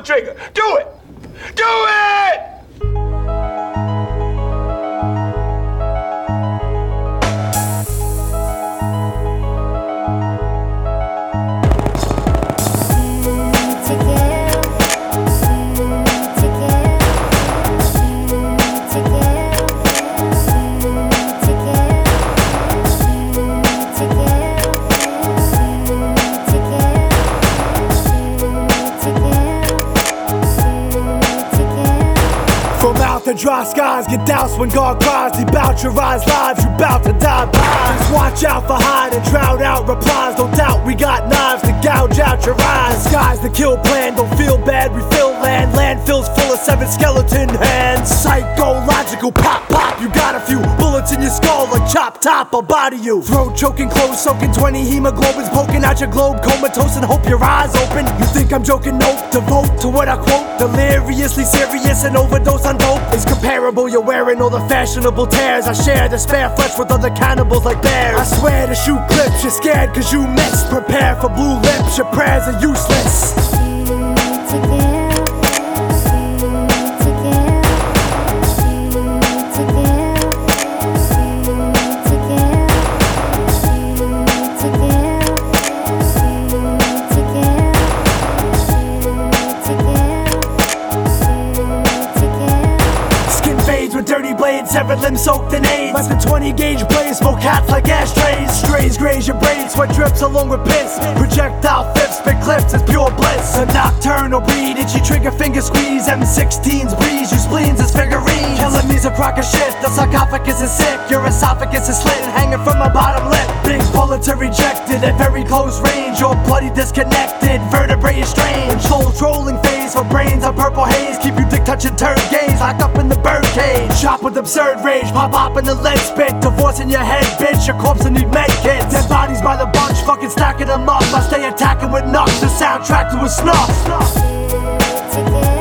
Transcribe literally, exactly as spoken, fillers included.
trigger. Do it! Do it! The dry skies get doused when God cries. He bout your eyes lives, you bout to die blind. Just watch out for hide and drown out replies. Don't doubt we got knives to gouge out your eyes. The sky's the kill plan, don't feel bad, refill land. Landfills full of seven skeleton hands. Psychological pop pop, you got a few bullets in your skull like chop top, I'll body you. Throat choking, clothes soaking, twenty hemoglobins poking out your globe, comatose and hope your eyes open. You think I'm joking? Nope, devote to what I quote. Deliriously serious and overdose on dope is comparable. You're wearing all the fashionable tears. I share the spare flesh with other cannibals like bears. I swear to shoot clips, you're scared cause you missed. Prepare for blue lips, your prayers are useless. Severed limbs soaked in AIDS. Less than twenty gauge blades, smoke hats like ashtrays. Strays graze your brain, sweat drips along with piss. Projectile fifths, spit clips, it's pure bliss. A nocturnal breed, itchy trigger finger squeeze. M sixteens breeze, you spleens as figurines. Killing me's a crock of shit, the sarcophagus is sick. Your esophagus is slit and hanging from my bottom lip. Big bullets are rejected at very close range. You're bloody disconnected, vertebrae is strange. Soul trolling phase for brains on purple haze. Keep you dick touching turd gaze, locked up in the bird cage. Shot with absurd rage, pop pop in the lead spit. Divorcing your head, bitch, your corpse will need med kits. Dead bodies by the bunch, fucking stacking them up. I stay attacking with knocks, the soundtrack to a snuff.